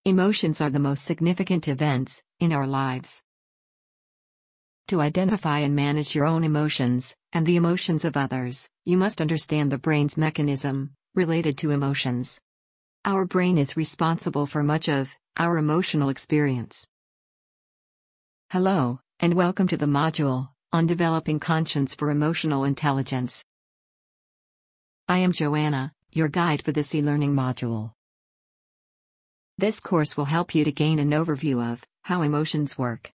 Emotions are the most significant events in our lives. To identify and manage your own emotions, and the emotions of others, you must understand the brain's mechanism related to emotions. Our brain is responsible for much of our emotional experience. Hello, and welcome to the module on developing conscience for emotional intelligence. I am Joanna, your guide for this e-learning module. This course will help you to gain an overview of how emotions work,